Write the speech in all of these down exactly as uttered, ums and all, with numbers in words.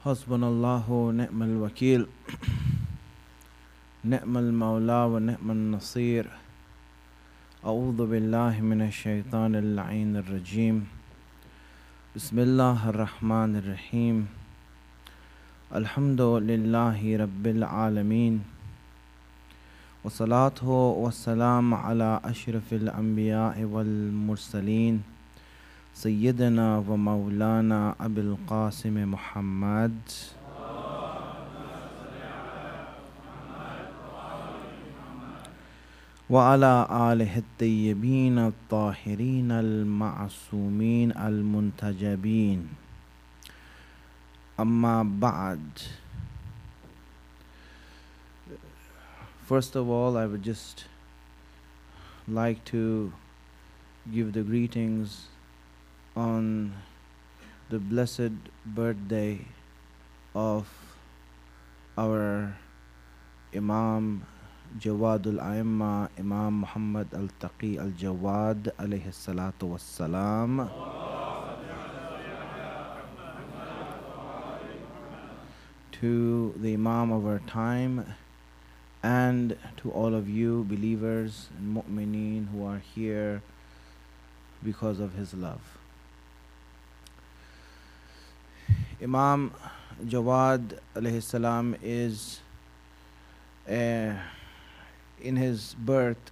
حسبنا الله ونعم الوكيل نعم المولى ونعم النصير. أعوذ بالله من الشيطان اللعين الرجيم. بسم الله الرحمن الرحيم. الحمد لله رب العالمين، والصلاة والسلام على أشرف الأنبياء والمرسلين سيدنا ومولانا أبي القاسم محمد وعلى آله الطيبين الطاهرين المعصومين المنتجبين. أما بعد. First of all, I would just like to give the greetings on the blessed birthday of our Imam Jawadul Aimma, Imam Muhammad Al-Taqi Al-Jawad alayhi salatu wassalam. To the Imam of our time and to all of you believers and mu'mineen who are here because of his love. Imam Jawad alayhi salam is uh, in his birth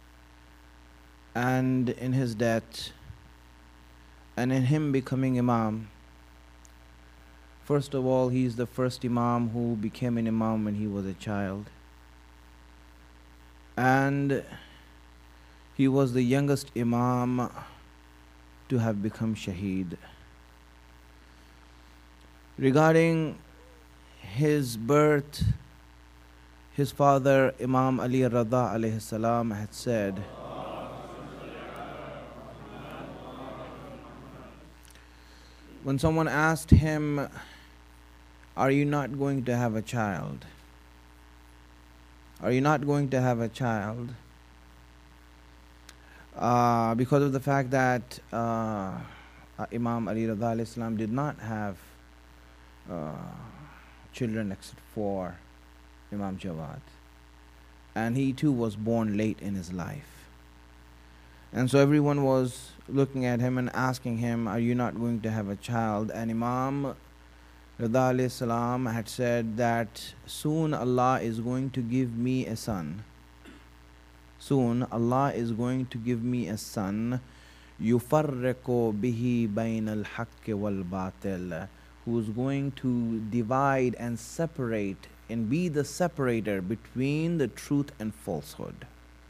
and in his death and in him becoming Imam. First of all, he is the first Imam who became an Imam when he was a child. And he was the youngest Imam to have become Shaheed. Regarding his birth, his father Imam Ali Rada alayhi salam had said, when someone asked him, "Are you not going to have a child? Are you not going to have a child?" Uh, because of the fact that uh, Imam Ali Rada alayhi salam did not have uh, children except for Imam Jawad, and he too was born late in his life. And so everyone was looking at him and asking him, "Are you not going to have a child?" And Imam Rada alayhi salam had said that soon Allah is going to give me a son. Soon Allah is going to give me a son. يُفَرِّقُ بِهِ بَيْنَ الْحَقِّ وَالْبَاطِلِ, who is going to divide and separate and be the separator between the truth and falsehood.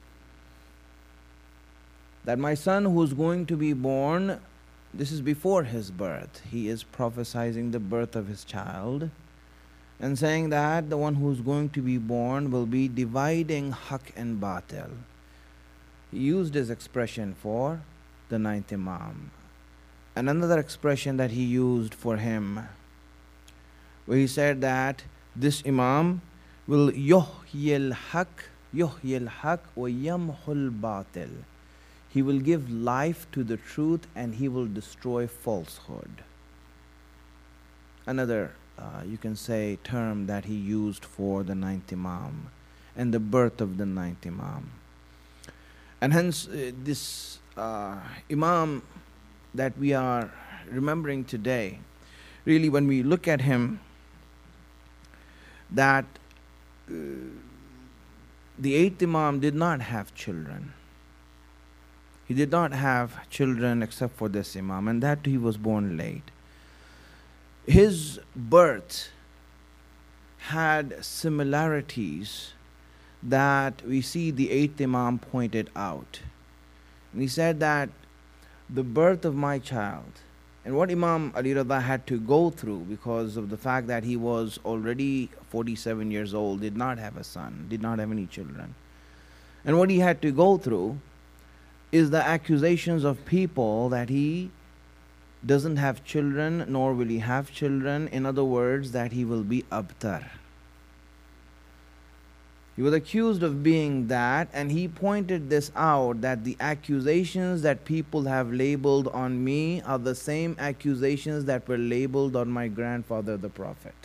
That my son who is going to be born, this is before his birth. He is prophesying the birth of his child and saying that the one who is going to be born will be dividing haq and batil. He used his expression for the ninth Imam. And another expression that he used for him, where he said that this Imam will yuhyil haq, yuhyil haq wa yamhul batil. He will give life to the truth and he will destroy falsehood. Another, uh, you can say, term that he used for the ninth Imam and the birth of the ninth Imam. And hence, uh, this uh, Imam that we are remembering today, really when we look at him, that uh, the eighth Imam did not have children. He did not have children except for this Imam, and that he was born late. His birth had similarities that we see the eighth Imam pointed out. And he said that the birth of my child, and what Imam Ali Rada had to go through because of the fact that he was already forty-seven years old, did not have a son, did not have any children. And what he had to go through is the accusations of people that he doesn't have children, nor will he have children. In other words, that he will be abtar. He was accused of being that, and he pointed this out, that the accusations that people have labeled on me are the same accusations that were labeled on my grandfather, the Prophet.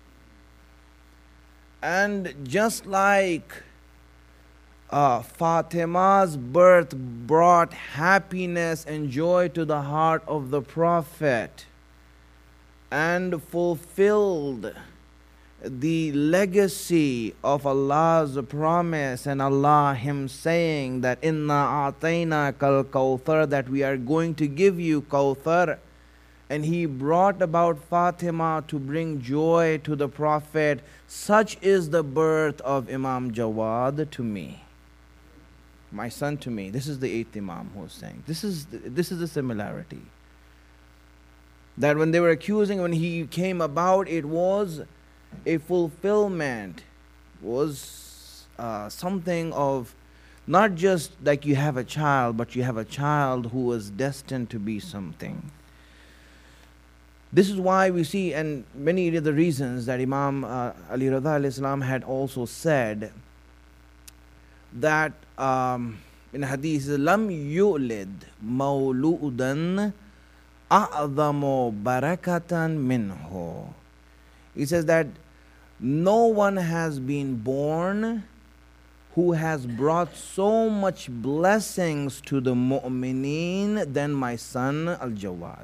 And just like uh, Fatima's birth brought happiness and joy to the heart of the Prophet and fulfilled the legacy of Allah's promise and Allah Him saying that Inna Atayna Kal Kawthar, that we are going to give you Kawthar. And He brought about Fatima to bring joy to the Prophet. Such is the birth of Imam Jawad to me, my son to me. This is the eighth Imam who is saying. This is the, this is the similarity. That when they were accusing, when he came about, it was a fulfillment, was uh, something of not just like you have a child, but you have a child who was destined to be something. This is why we see, and many of the reasons that Imam uh, Ali Rida alayhi salam had also said that um, in hadith, Lam yu'lid mawlu'udan a'zamu barakatan minhu. He says that no one has been born who has brought so much blessings to the mu'mineen than my son Al-Jawad.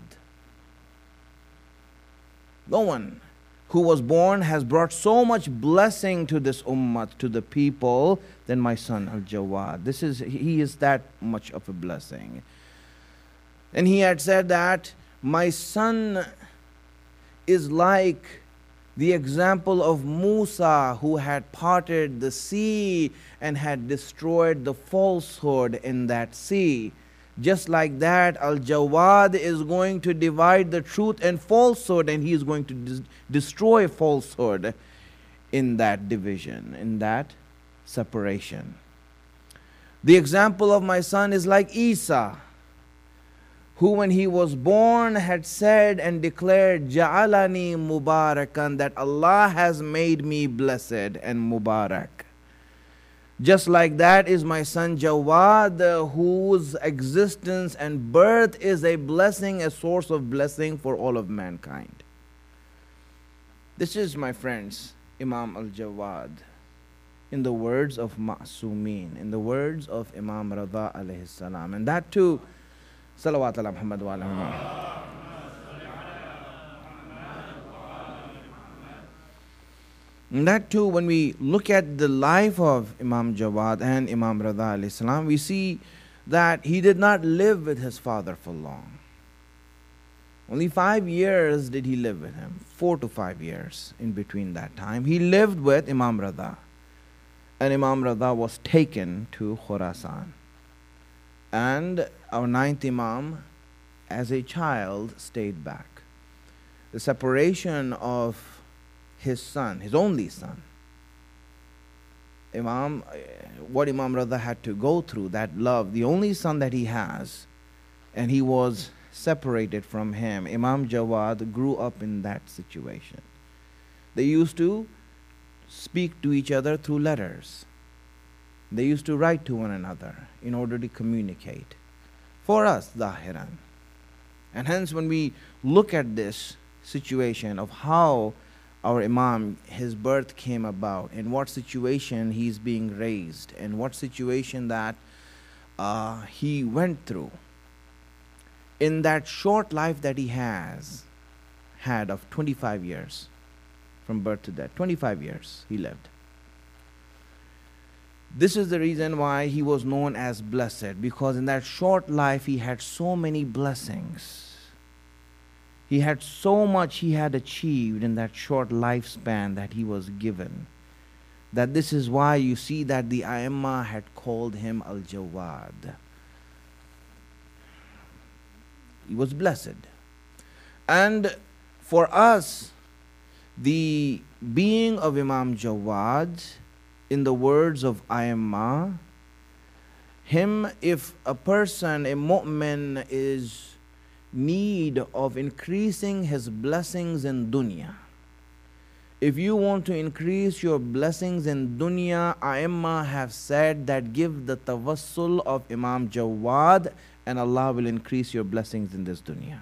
No one who was born has brought so much blessing to this ummah, to the people, than my son Al-Jawad. This is, he is that much of a blessing. And he had said that my son is like the example of Musa, who had parted the sea and had destroyed the falsehood in that sea. Just like that, Al-Jawad is going to divide the truth and falsehood, and he is going to dis- destroy falsehood in that division, in that separation. The example of my son is like Isa, who when he was born had said and declared, Ja'alani Mubarakan, that Allah has made me blessed and Mubarak. Just like that is my son Jawad, whose existence and birth is a blessing, a source of blessing for all of mankind. This is, my friends, Imam Al-Jawad, in the words of Ma'sumin, in the words of Imam Rida alayhi salam. And that too, Salawat ala Muhammad wa ala Muhammad. And that too, when we look at the life of Imam Jawad and Imam Rida alayhi salam, we see that he did not live with his father for long. Only five years did he live with him, four to five years in between that time. He lived with Imam Rida, and Imam Rida was taken to Khurasan. And our ninth Imam, as a child, stayed back. The separation of his son, his only son, Imam, what Imam Rida had to go through, that love, the only son that he has, and he was separated from him. Imam Jawad grew up in that situation. They used to speak to each other through letters. They used to write to one another in order to communicate. For us, Zahiran. And hence when we look at this situation of how our Imam, his birth came about, in what situation he's being raised, and what situation that uh, he went through, in that short life that he has had of twenty-five years, from birth to death, twenty-five years he lived. This is the reason why he was known as blessed, because in that short life he had so many blessings. He had so much he had achieved in that short lifespan that he was given, that this is why you see that the A'immah had called him Al-Jawad. He was blessed. And for us, the being of Imam Jawad, in the words of A'immah, him, if a person, a mu'min, is need of increasing his blessings in dunya, If you want to increase your blessings in dunya, A'imma have said that give the tawassul of Imam Jawad and Allah will increase your blessings in this dunya.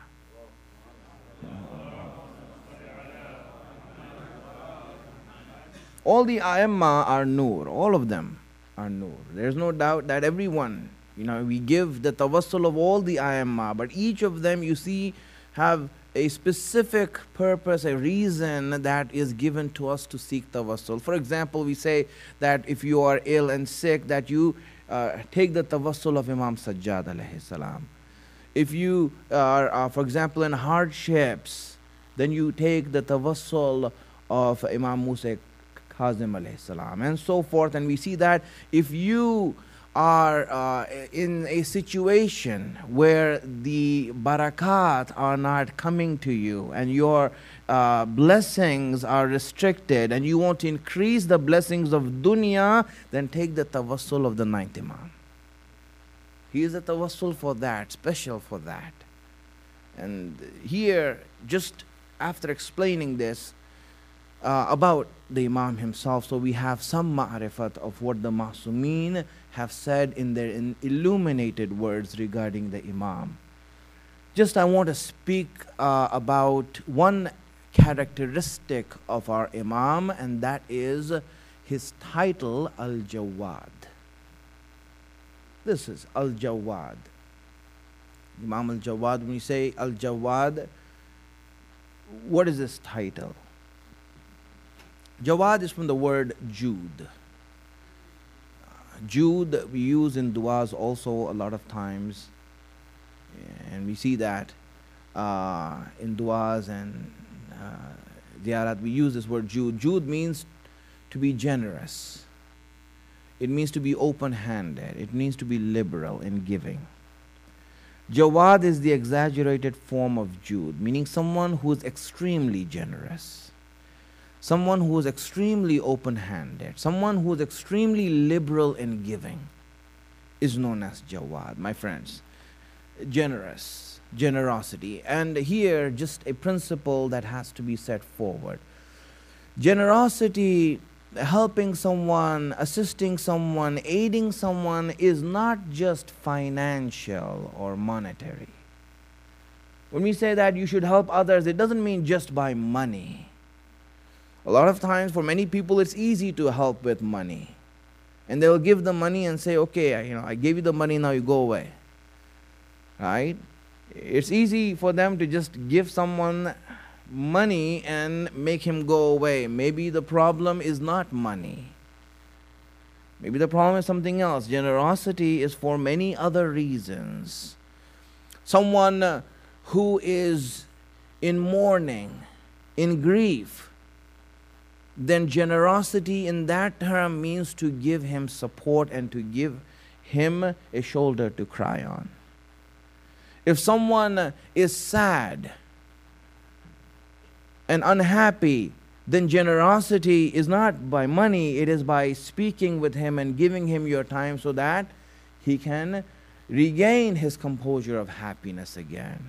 All the A'imma are Noor, all of them are Noor. There's no doubt that everyone, you know, we give the tawassul of all the A'imma, but each of them you see have a specific purpose, a reason that is given to us to seek tawassul. For example, we say that if you are ill and sick, that you uh, take the tawassul of Imam Sajjad alayhi salam. If you are, uh, for example, in hardships, then you take the tawassul of Imam Musa Kazim alayhi salam, and so forth. And we see that if you are uh, in a situation where the barakat are not coming to you and your uh, blessings are restricted and you want to increase the blessings of dunya, then take the tawassul of the ninth Imam. He is a tawassul for that, special for that. And here, just after explaining this uh, about the Imam himself, so we have some ma'rifat of what the Ma'sumin have said in their in illuminated words regarding the Imam. Just I want to speak uh, about one characteristic of our Imam, and that is his title, Al-Jawad. This is Al-Jawad. Imam Al-Jawad, when you say Al-Jawad, what is this title? Jawad is from the word Jude. Jude we use in du'as also a lot of times, and we see that uh, in du'as and uh, ziyarat we use this word Jude. Jude means to be generous. It means to be open-handed. It means to be liberal in giving. Jawad is the exaggerated form of Jude, meaning someone who is extremely generous. Someone who is extremely open-handed, someone who is extremely liberal in giving is known as Jawad, my friends. Generous, generosity. And here, just a principle that has to be set forward. Generosity, helping someone, assisting someone, aiding someone is not just financial or monetary. When we say that you should help others, it doesn't mean just by money. A lot of times for many people it's easy to help with money. And they will give the money and say, okay, I, you know, I gave you the money, now you go away. Right? It's easy for them to just give someone money and make him go away. Maybe the problem is not money. Maybe the problem is something else. Generosity is for many other reasons. Someone who is in mourning, in grief, then generosity in that term means to give him support and to give him a shoulder to cry on. If someone is sad and unhappy, then generosity is not by money, it is by speaking with him and giving him your time so that he can regain his composure of happiness again.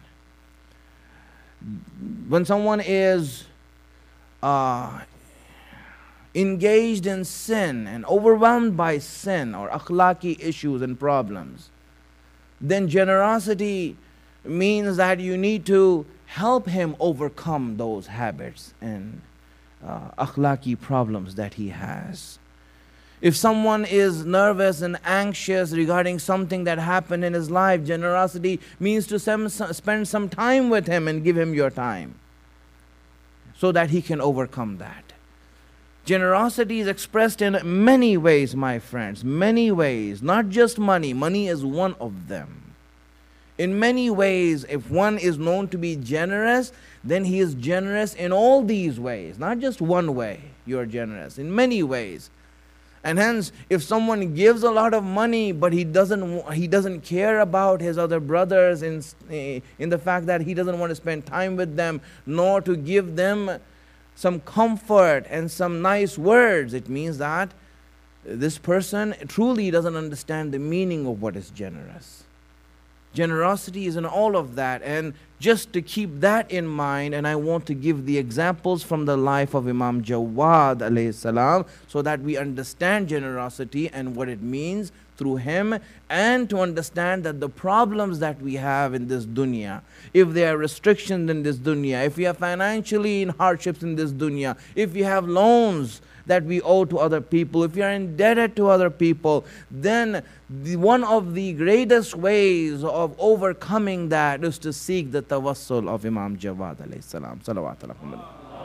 When someone is uh, engaged in sin and overwhelmed by sin or akhlaqi issues and problems, then generosity means that you need to help him overcome those habits and uh, akhlaqi problems that he has. If someone is nervous and anxious regarding something that happened in his life, generosity means to sem- spend some time with him and give him your time so that he can overcome that. Generosity is expressed in many ways, my friends, many ways, not just money. Money is one of them. In many ways, if one is known to be generous, then he is generous in all these ways. Not just one way you are generous, in many ways. And hence, if someone gives a lot of money, but he doesn't he doesn't care about his other brothers in, in the fact that he doesn't want to spend time with them, nor to give them some comfort and some nice words, it means that this person truly doesn't understand the meaning of what is generous. Generosity is in all of that. And just to keep that in mind, and I want to give the examples from the life of Imam Jawad alayhi salam, so that we understand generosity and what it means through him, and to understand that the problems that we have in this dunya, if there are restrictions in this dunya, if we are financially in hardships in this dunya, if we have loans that we owe to other people, if we are indebted to other people, then the, one of the greatest ways of overcoming that is to seek the tawassul of Imam Jawad alayhi salam. Salawat alayhi.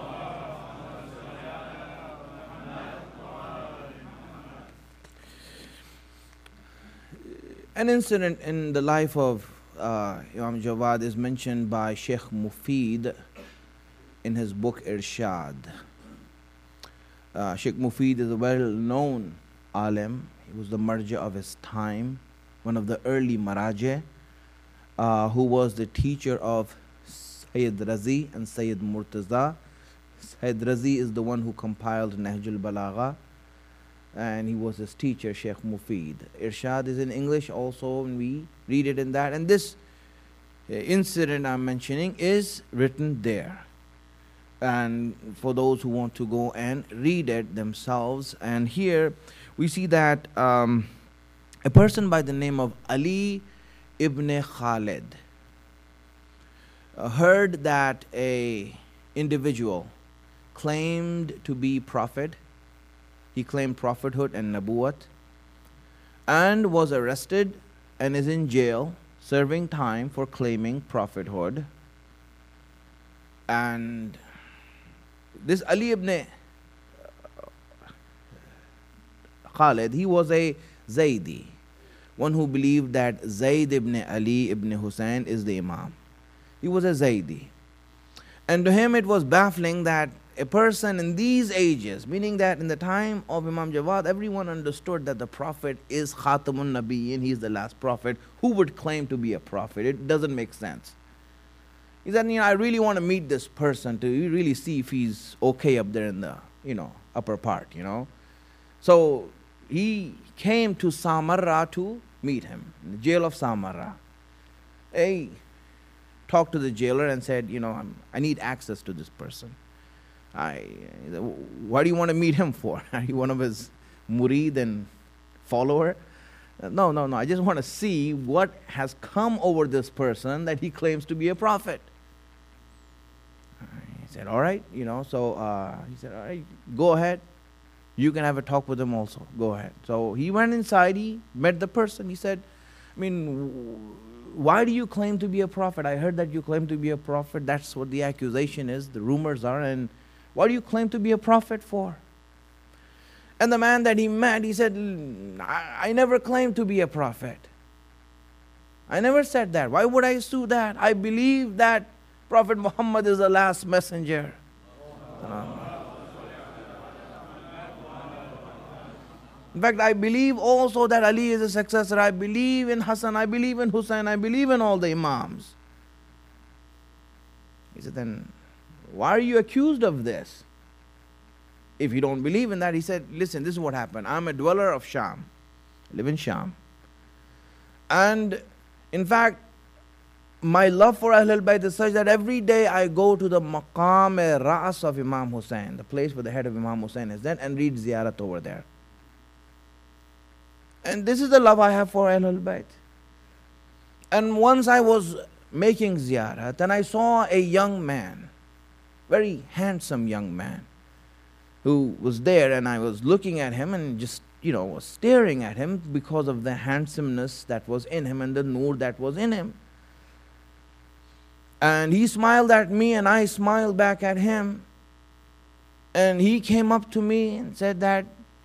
An incident in the life of uh, Imam Jawad is mentioned by Sheikh Mufid in his book Irshad. Uh, Sheikh Mufid is a well-known alim. He was the marja of his time, one of the early marajeh, uh, who was the teacher of Sayyid Razi and Sayyid Murtaza. Sayyid Razi is the one who compiled Nahjul Balagha, and he was his teacher, Sheikh Mufid. Irshad is in English also, and we read it in that. And this uh, incident I'm mentioning is written there. And for those who want to go and read it themselves. And here we see that um, a person by the name of Ali ibn Khalid uh, heard that a individual claimed to be prophet. He claimed prophethood and nabuwat, and was arrested and is in jail serving time for claiming prophethood. And this Ali ibn Khalid, he was a Zaydi, one who believed that Zayd ibn Ali ibn Hussein is the Imam. He was a Zaydi. And to him it was baffling that a person in these ages, meaning that in the time of Imam Jawad, everyone understood that the Prophet is Khatamun Nabiyyin, he is the last Prophet. Who would claim to be a Prophet? It doesn't make sense. He said, you know, I really want to meet this person to really see if he's okay up there in the, you know, upper part, you know. So he came to Samarra to meet him, in the jail of Samarra. He talked to the jailer and said, you know, I'm, I need access to this person. I, why do you want to meet him for? Are you one of his murid and follower? No, no, no. I just want to see what has come over this person that he claims to be a prophet. He said, all right, you know, so uh, he said, all right, go ahead. You can have a talk with him also. Go ahead. So he went inside, he met the person. He said, I mean, why do you claim to be a prophet? I heard that you claim to be a prophet. That's what the accusation is, the rumors are. And what do you claim to be a prophet for? And the man that he met, he said, I, I never claimed to be a prophet. I never said that. Why would I sue that? I believe that Prophet Muhammad is the last messenger. In fact, I believe also that Ali is a successor. I believe in Hassan. I believe in Hussein. I believe in all the Imams. He said, then why are you accused of this? If you don't believe in that, he said, listen, this is what happened. I'm a dweller of Sham. I live in Sham. And in fact, my love for Ahlul Bayt is such that every day I go to the Maqam-e-Ra'as of Imam Hussein, the place where the head of Imam Hussein is then, and read ziyarat over there. And this is the love I have for Ahlul Bayt. And once I was making ziyarat, and I saw a young man, very handsome young man, who was there, and I was looking at him and just, you know, was staring at him because of the handsomeness that was in him and the nur that was in him. And he smiled at me and I smiled back at him. And he came up to me and said that,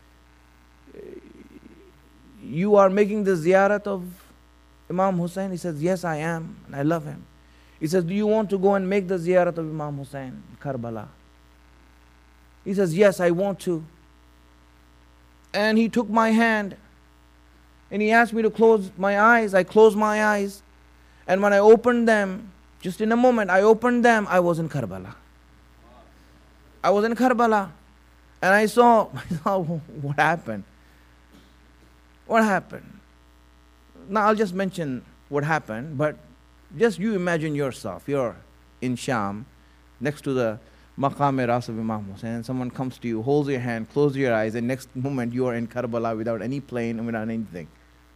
you are making the ziyarat of Imam Hussein? He says, yes, I am, and I love him. He says, do you want to go and make the ziyarat of Imam Hussein in Karbala? He says, yes, I want to. And he took my hand and he asked me to close my eyes. I closed my eyes. And when I opened them, just in a moment, I opened them, I was in Karbala. I was in Karbala. And I saw, I saw what happened. What happened? Now I'll just mention what happened, but just you imagine yourself. You're in Sham, next to the Maqam-e-Ras of Imam Hussain, and someone comes to you, holds your hand, closes your eyes, and next moment you are in Karbala without any plane and without anything.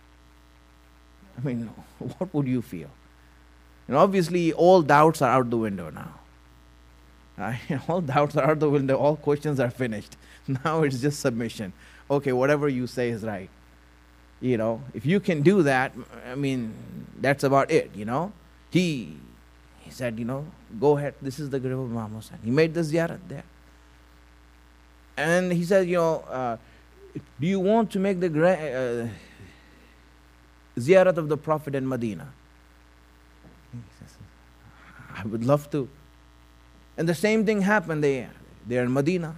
I mean, what would you feel? And obviously, all doubts are out the window now. Right? All doubts are out the window. All questions are finished. Now it's just submission. Okay, whatever you say is right. You know, if you can do that, I mean, that's about it, you know. He he said, you know, go ahead. This is the grave of Imam Hussain. He made the ziyarat there. And he said, you know, uh, do you want to make the gra- uh, ziyarat of the Prophet in Medina? He says, I would love to. And the same thing happened. They, they're in Medina.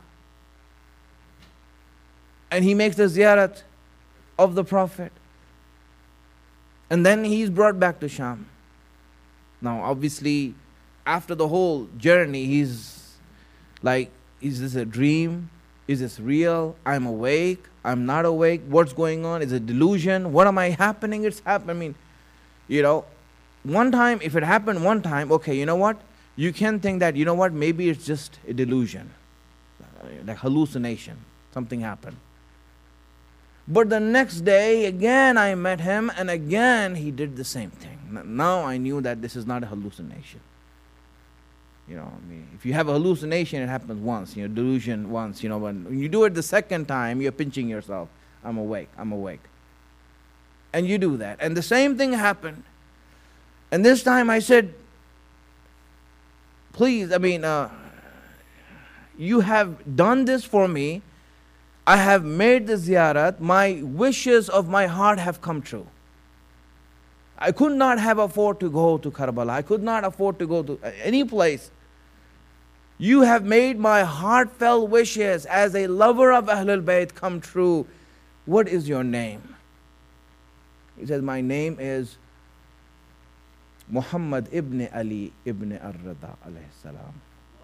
And he makes the ziyarat of the Prophet. And then he's brought back to Sham. Now, obviously, after the whole journey, he's like, is this a dream? Is this real? I'm awake. I'm not awake. What's going on? Is it delusion? What am I happening? It's happening. I mean, you know, one time, if it happened one time, okay, you know what? You can think that, you know what, maybe it's just a delusion, like hallucination. Something happened. But the next day, again, I met him, and again, he did the same thing. Now I knew that this is not a hallucination. You know, I mean, if you have a hallucination, it happens once, you know, delusion once, you know, when, when you do it the second time, you're pinching yourself. I'm awake, I'm awake. And you do that. And the same thing happened. And this time I said, please, I mean, uh, you have done this for me. I have made the ziyarat. My wishes of my heart have come true. I could not have afford to go to Karbala. I could not afford to go to any place. You have made my heartfelt wishes as a lover of Ahlul Bayt come true. What is your name? He says, my name is Muhammad ibn Ali ibn ar-Rida alayhi salam.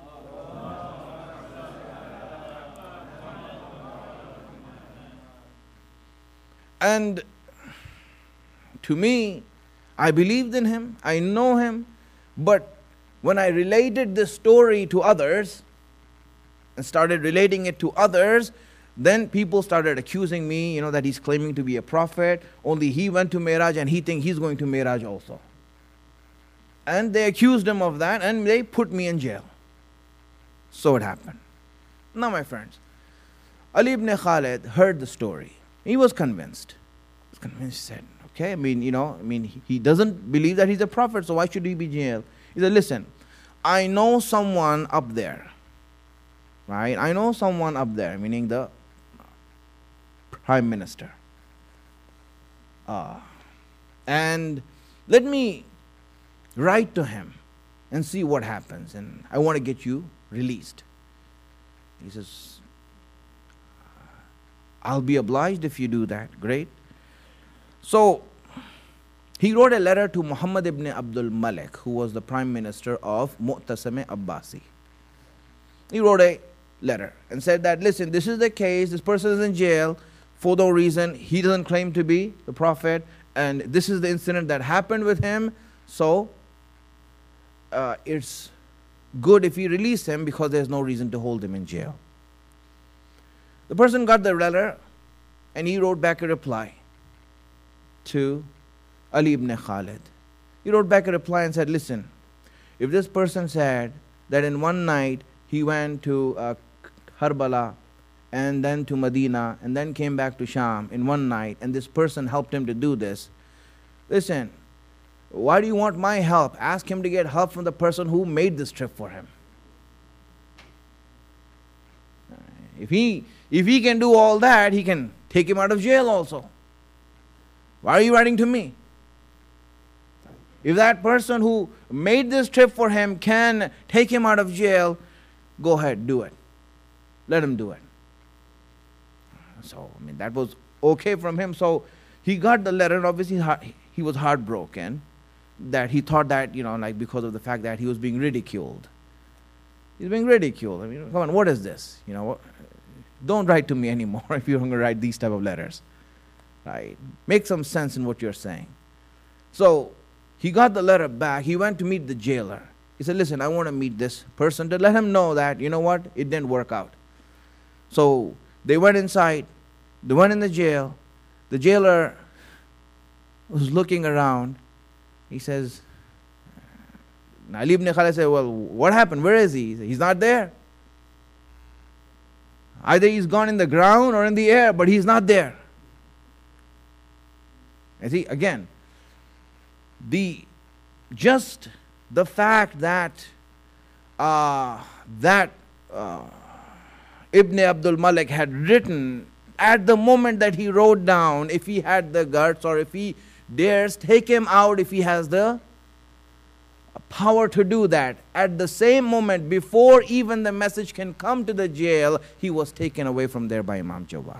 And to me, I believed in him, I know him, but when I related this story to others and started relating it to others, then people started accusing me, you know, that he's claiming to be a prophet. Only he went to Miraj and he thinks he's going to Miraj also. And they accused him of that and they put me in jail. So it happened. Now, my friends, Ali ibn Khalid heard the story. He was convinced. He was convinced, he said, okay, I mean, you know, I mean, he, he doesn't believe that he's a prophet, so why should he be in jail? He said, listen, I know someone up there, right? I know someone up there, meaning the prime minister. Uh, and let me write to him and see what happens. And I want to get you released. He says, I'll be obliged if you do that. Great. So he wrote a letter to Muhammad ibn Abdul Malik, who was the prime minister of Mu'tasim Abbasi. He wrote a letter and said that, listen, this is the case. This person is in jail for no reason. He doesn't claim to be the prophet. And this is the incident that happened with him. So uh, it's good if we release him because there's no reason to hold him in jail. The person got the letter and he wrote back a reply to Ali ibn Khalid. He wrote back a reply and said, listen, if this person said that in one night he went to uh, Karbala and then to Medina and then came back to Sham in one night and this person helped him to do this, listen, why do you want my help? Ask him to get help from the person who made this trip for him. If he, if he can do all that, he can take him out of jail also. Why are you writing to me? If that person who made this trip for him can take him out of jail, go ahead, do it. Let him do it. So, I mean, that was okay from him. So, he got the letter, and obviously he was heartbroken that he thought that, you know, like because of the fact that he was being ridiculed. He's being ridiculed. I mean, come on, what is this? You know, don't write to me anymore if you're going to write these type of letters. Right? Make some sense in what you're saying. So he got the letter back. He went to meet the jailer. He said, listen, I want to meet this person to let him know that, you know what, it didn't work out. So they went inside. They went in the jail. The jailer was looking around. He says, Ali ibn Khalid said, well, what happened? Where is he? He said, he's not there. Either he's gone in the ground or in the air, but he's not there. And see, again, the just the fact that uh, that uh, Ibn Abdul Malik had written at the moment that he wrote down, if he had the guts or if he dares take him out, if he has the power to do that, at the same moment, before even the message can come to the jail, he was taken away from there by Imam Jawad.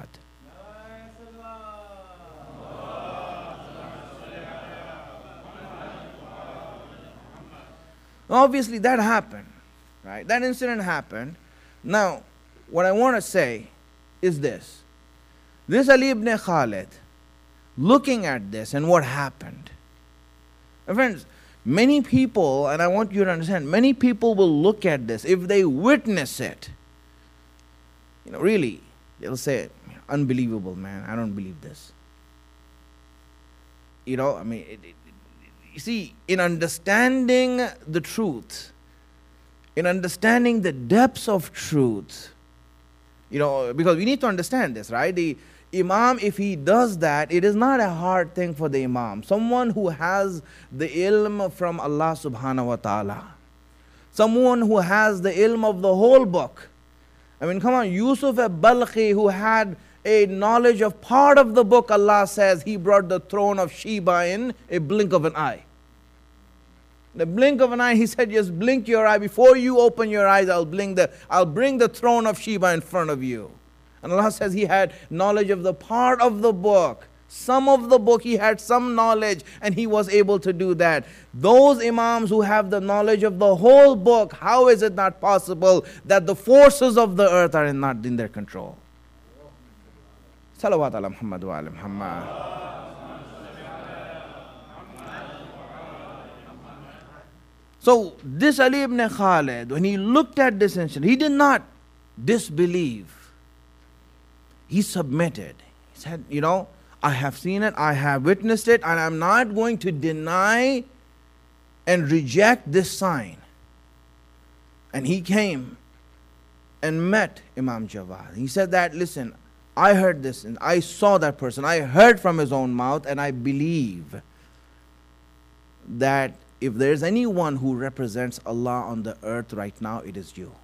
Obviously that happened, right? That incident happened. Now, what I want to say is this. This Ali ibn Khalid, looking at this and what happened. My friends, many people, and I want you to understand, many people will look at this. If they witness it, you know, really, they'll say, unbelievable, man, I don't believe this. You know, I mean, it, it, you see, in understanding the truth, in understanding the depths of truth, you know, because we need to understand this, right? The Imam, if he does that, it is not a hard thing for the Imam. Someone who has the ilm from Allah subhanahu wa ta'ala. Someone who has the ilm of the whole book. I mean, come on, Yusuf al-Balkhi, who had a knowledge of part of the book, Allah says he brought the throne of Sheba in a blink of an eye. The blink of an eye, he said, just blink your eye. Before you open your eyes, I'll blink the, I'll bring the throne of Sheba in front of you. And Allah says he had knowledge of the part of the book. Some of the book, he had some knowledge and he was able to do that. Those Imams who have the knowledge of the whole book, how is it not possible that the forces of the earth are in, not in their control? Salawat ala Muhammad wa ala Muhammad. So this Ali ibn Khalid, when he looked at this incident, he did not disbelieve. He submitted. He said, you know, I have seen it, I have witnessed it, and I'm not going to deny and reject this sign. And he came and met Imam Jawad. He said that, listen, I heard this and I saw that person. I heard from his own mouth, and I believe that if there's anyone who represents Allah on the earth right now, it is you.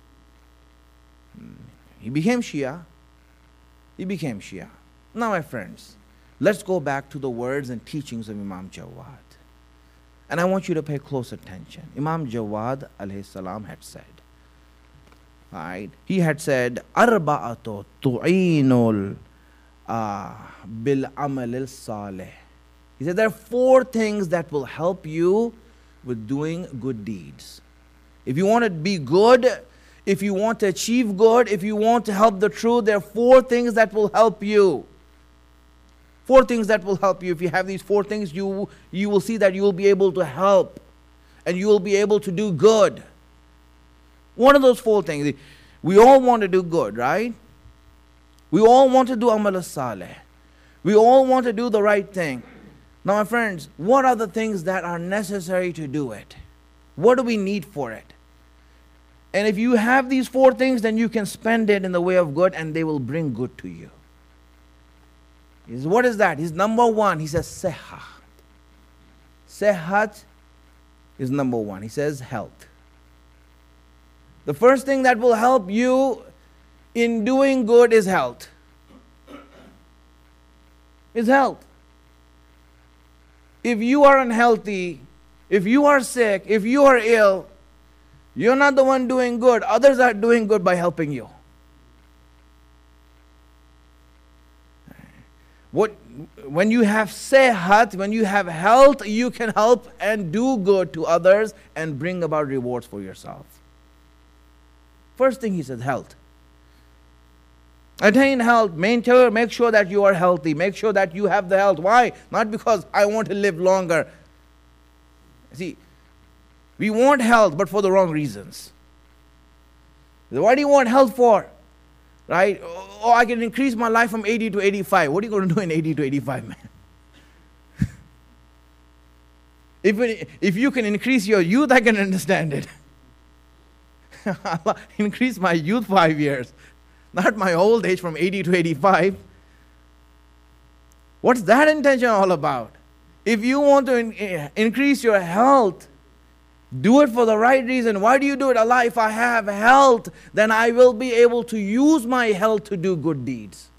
He became Shia. He became Shia. Now, my friends, let's go back to the words and teachings of Imam Jawad. And I want you to pay close attention. Imam Jawad alayhi salam had said, right? He had said, Arba'atu tu'inul bil amal salih. He said there are four things that will help you with doing good deeds. If you want to be good, if you want to achieve good, if you want to help the truth, there are four things that will help you. Four things that will help you. If you have these four things, you, you will see that you will be able to help and you will be able to do good. One of those four things. We all want to do good, right? We all want to do amal as-salih. We all want to do the right thing. Now, my friends, what are the things that are necessary to do it? What do we need for it? And if you have these four things, then you can spend it in the way of good and they will bring good to you. He says, what is that? He's number one. He says, seha. Sehat is number one. He says, health. The first thing that will help you in doing good is health. Is health. If you are unhealthy, if you are sick, if you are ill, you're not the one doing good. Others are doing good by helping you. What, when you have sehat, when you have health, you can help and do good to others and bring about rewards for yourself. First thing he said, health. Attain health. Maintain, make sure that you are healthy. Make sure that you have the health. Why? Not because I want to live longer. See, we want health, but for the wrong reasons. What do you want health for? Right? Oh, I can increase my life from eighty to eighty-five. What are you going to do in eighty to eighty-five, man? if, it, if you can increase your youth, I can understand it. Increase my youth five years. Not my old age from eighty to eighty-five. What's that intention all about? If you want to in- increase your health, do it for the right reason. Why do you do it? Allah, if I have health, then I will be able to use my health to do good deeds.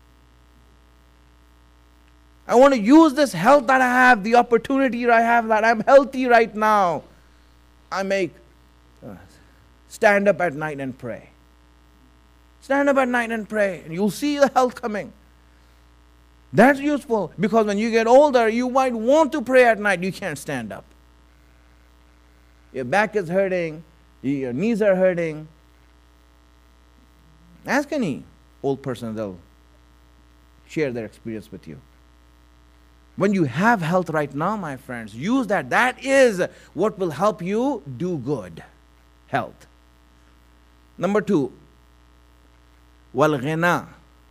I want to use this health that I have, the opportunity I have, that I'm healthy right now. I make uh, stand up at night and pray. Stand up at night and pray, and you'll see the health coming. That's useful, because when you get older, you might want to pray at night. You can't stand up. Your back is hurting, your knees are hurting. Ask any old person, they'll share their experience with you. When you have health right now, my friends, use that. That is what will help you do good. Health. Number two, wal ghina.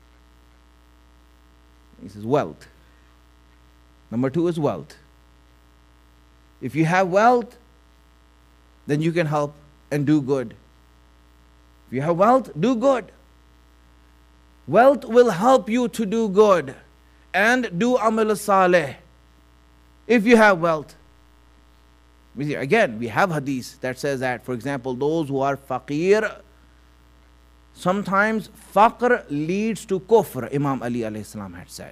He says wealth. Number two is wealth. If you have wealth, then you can help and do good. If you have wealth, do good. Wealth will help you to do good and do amal saleh. If you have wealth. Again, we have hadith that says that, for example, those who are faqir, sometimes faqr leads to kufr, Imam Ali alayhi salam had said.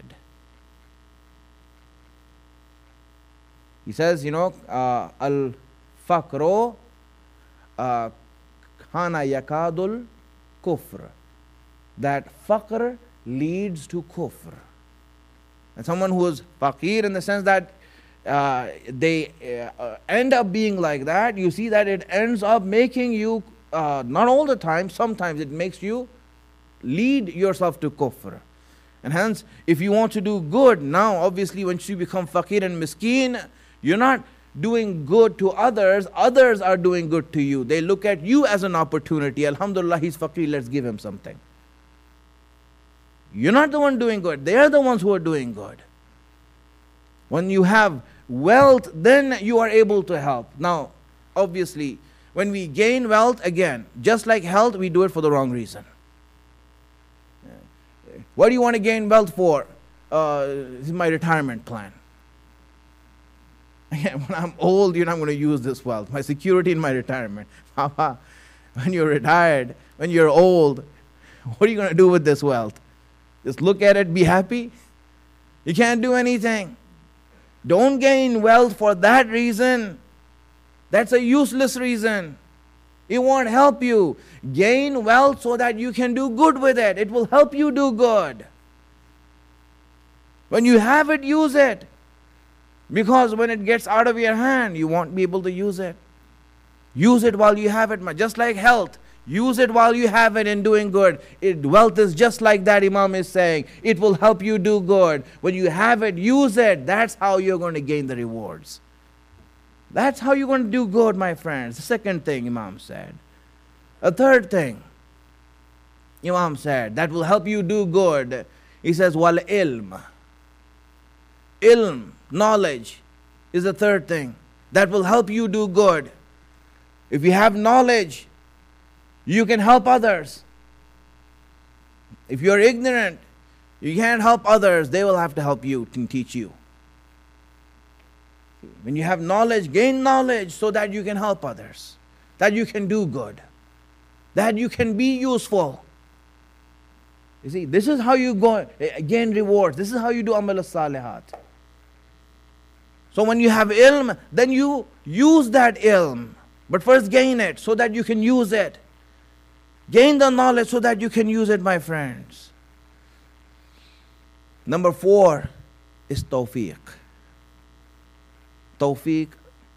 He says, you know, uh, al-faqru uh, kana yakadul kufr. That faqr leads to kufr. And someone who is faqir, in the sense that uh, they uh, end up being like that, you see that it ends up making you, uh, not all the time, sometimes it makes you lead yourself to kufr. And hence, if you want to do good, now obviously when you become faqir and miskeen, you're not doing good to others, others are doing good to you. They look at you as an opportunity. Alhamdulillah, he's faqir, let's give him something. You're not the one doing good. They are the ones who are doing good. When you have wealth, then you are able to help. Now, obviously, when we gain wealth, again, just like health, we do it for the wrong reason. What do you want to gain wealth for? Uh, this is my retirement plan. Again, when I'm old, you're not going to use this wealth. My security in my retirement. When you're retired, when you're old, what are you going to do with this wealth? Just look at it, be happy? You can't do anything. Don't gain wealth for that reason. That's a useless reason. It won't help you. Gain wealth so that you can do good with it. It will help you do good. When you have it, use it. Because when it gets out of your hand, you won't be able to use it. Use it while you have it. Just like health. Use it while you have it in doing good. It, wealth is just like that, Imam is saying. It will help you do good. When you have it, use it. That's how you're going to gain the rewards. That's how you're going to do good, my friends. The second thing Imam said. A third thing Imam said that will help you do good. He says, wal ilm. Ilm, knowledge, is the third thing that will help you do good. If you have knowledge, you can help others. If you're ignorant, you can't help others. They will have to help you and teach you. When you have knowledge, gain knowledge so that you can help others, that you can do good, that you can be useful. You see, this is how you go, gain rewards. This is how you do amal as-salihat. So when you have ilm, then you use that ilm. But first gain it so that you can use it. Gain the knowledge so that you can use it, my friends. Number four is tawfiq. Tawfiq,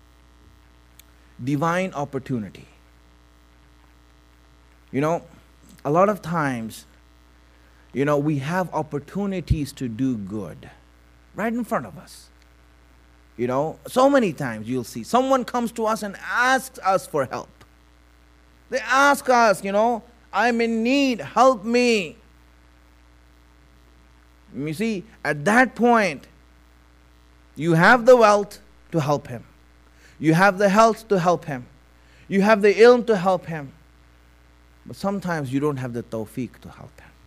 divine opportunity. You know, a lot of times You know, we have opportunities to do good right in front of us. You know, so many times you'll see someone comes to us and asks us for help. They ask us, you know, I'm in need, help me. You see, at that point, you have the wealth to help him. You have the health to help him. You have the ilm to help him. But sometimes you don't have the tawfiq to help him.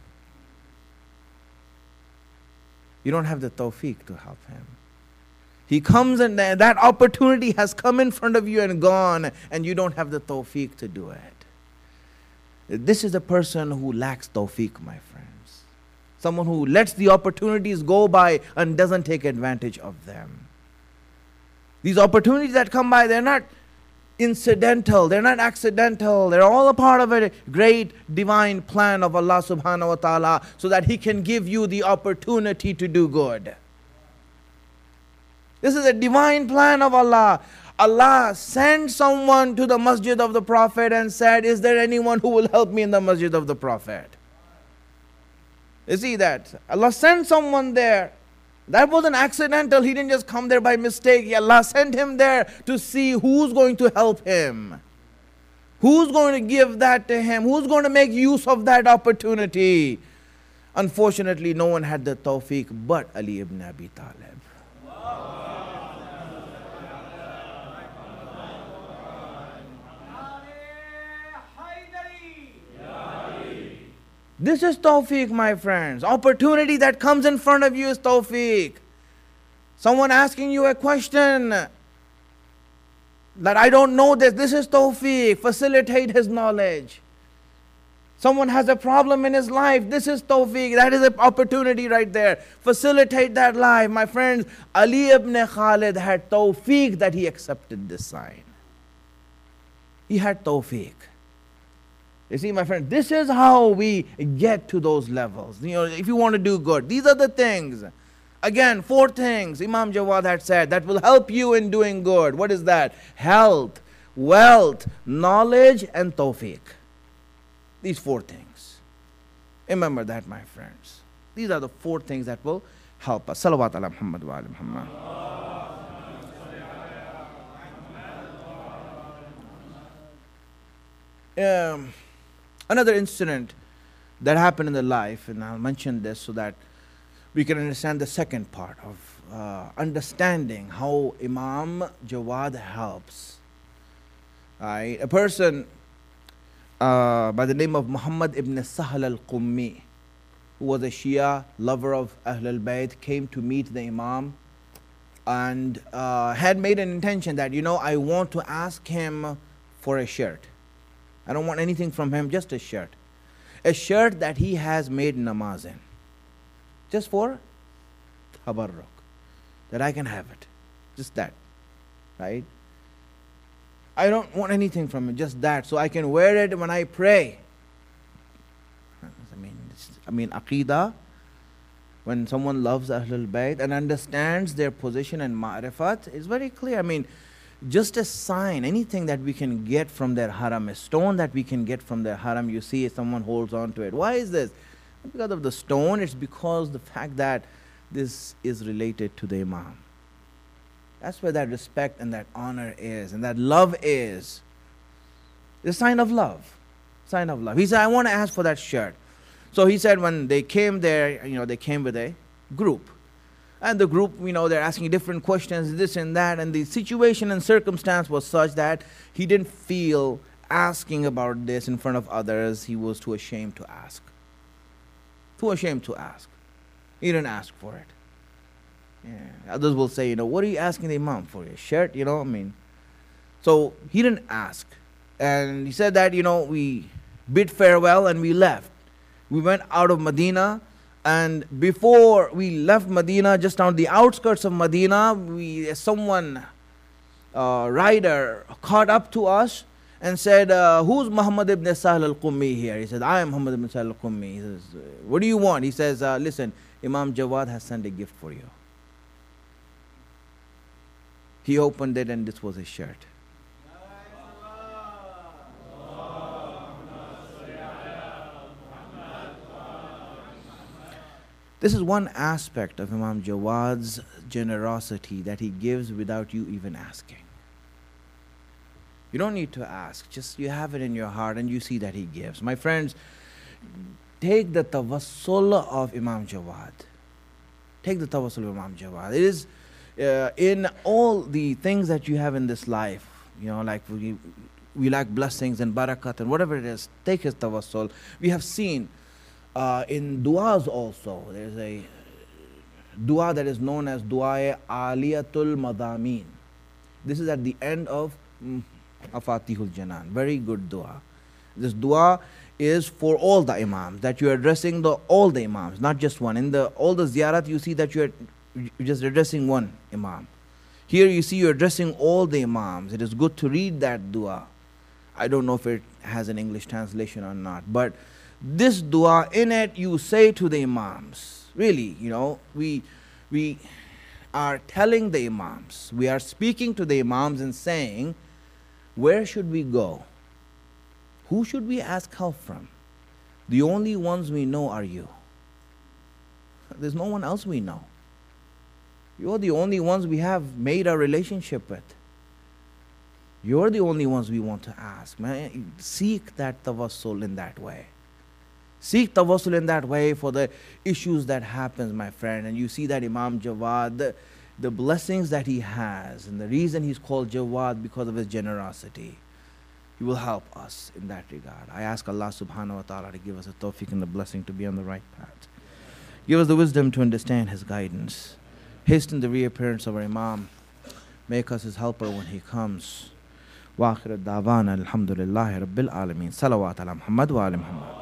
You don't have the tawfiq to help him. He comes and that opportunity has come in front of you and gone, and you don't have the tawfiq to do it. This is a person who lacks tawfiq, my friends. Someone who lets the opportunities go by and doesn't take advantage of them. These opportunities that come by, they're not incidental, they're not accidental, they're all a part of a great divine plan of Allah subhanahu wa ta'ala, so that He can give you the opportunity to do good. This is a divine plan of Allah. Allah sent someone to the masjid of the Prophet and said, is there anyone who will help me in the masjid of the Prophet? You see that? Allah sent someone there. That wasn't accidental. He didn't just come there by mistake. Allah sent him there to see who's going to help him. Who's going to give that to him? Who's going to make use of that opportunity? Unfortunately, no one had the tawfiq but Ali ibn Abi Talib. This is tawfiq, my friends. Opportunity that comes in front of you is tawfiq. Someone asking you a question that I don't know this, this is tawfiq. Facilitate his knowledge. Someone has a problem in his life, this is tawfiq. That is an opportunity right there. Facilitate that life. My friends, Ali ibn Khalid had tawfiq that he accepted this sign. He had tawfiq. You see, my friend, this is how we get to those levels. You know, if you want to do good, these are the things. Again, four things Imam Jawad had said that will help you in doing good. What is that? Health, wealth, knowledge, and tawfiq. These four things. Remember that, my friends. These are the four things that will help us. Salawat ala Muhammad wa ala Muhammad. Um, Another incident that happened in the life, and I'll mention this so that we can understand the second part of uh, understanding how Imam Jawad helps. Right? A person uh, by the name of Muhammad ibn Sahal al-Qummi, who was a Shia lover of Ahl al-Bayt, came to meet the Imam and uh, had made an intention that, you know, I want to ask him for a shirt. I don't want anything from him, just a shirt. A shirt that he has made namaz in. Just for tabarruk. That I can have it. Just that. Right? I don't want anything from it, just that. So I can wear it when I pray. I mean, I mean, Aqidah, when someone loves Ahlul Bayt and understands their position and ma'rifat, is very clear. I mean, just a sign, anything that we can get from their haram, a stone that we can get from their haram, you see someone holds on to it. Why is this? Not because of the stone, it's because the fact that this is related to the Imam. That's where that respect and that honor is, and that love is. The sign of love. Sign of love. He said, I want to ask for that shirt. So he said when they came there, you know, they came with a group. And the group, you know, they're asking different questions, this and that. And the situation and circumstance was such that he didn't feel asking about this in front of others. He was too ashamed to ask. Too ashamed to ask. He didn't ask for it. Yeah. Others will say, you know, what are you asking the Imam for? A shirt, you know, I mean. So he didn't ask. And he said that, you know, we bid farewell and we left. We went out of Medina. And before we left Medina, just on the outskirts of Medina, we someone, uh, rider, caught up to us and said, uh, who's Muhammad ibn Sahal al-Qummi here? He said, I am Muhammad ibn Sahal al-Qummi. He says, what do you want? He says, uh, listen, Imam Jawad has sent a gift for you. He opened it and this was his shirt. This is one aspect of Imam Jawad's generosity, that he gives without you even asking. You don't need to ask, just you have it in your heart and you see that he gives. My friends, take the tawassul of Imam Jawad. Take the tawassul of Imam Jawad. It is uh, in all the things that you have in this life, you know, like we, we like blessings and barakat and whatever it is, take his tawassul. We have seen uh, in du'as also, there's a dua that is known as Dua Aliyatul Madameen. This is at the end of mm, Afatihul Janan. Very good dua. This dua is for all the imams, that you are addressing the all the imams, not just one. In the all the ziyarat you see that you are you're just addressing one imam. Here you see you're addressing all the imams. It is good to read that dua. I don't know if it has an English translation or not, but this dua, in it you say to the imams, really, you know, we we are telling the imams, we are speaking to the imams and saying, where should we go? Who should we ask help from? The only ones we know are you. There's no one else we know. You're the only ones we have made our relationship with. You're the only ones we want to ask. Man, seek that tawassul in that way. Seek tawassul in that way for the issues that happens, my friend. And you see that Imam Jawad, the, the blessings that he has, and the reason he's called Jawad because of his generosity. He will help us in that regard. I ask Allah subhanahu wa ta'ala to give us a tawfiq and the blessing to be on the right path. Give us the wisdom to understand his guidance. Hasten the reappearance of our Imam. Make us his helper when he comes. Wa akhir ad-da'wana alhamdulillahi rabbil alameen. Salawat ala Muhammad wa ala Muhammad.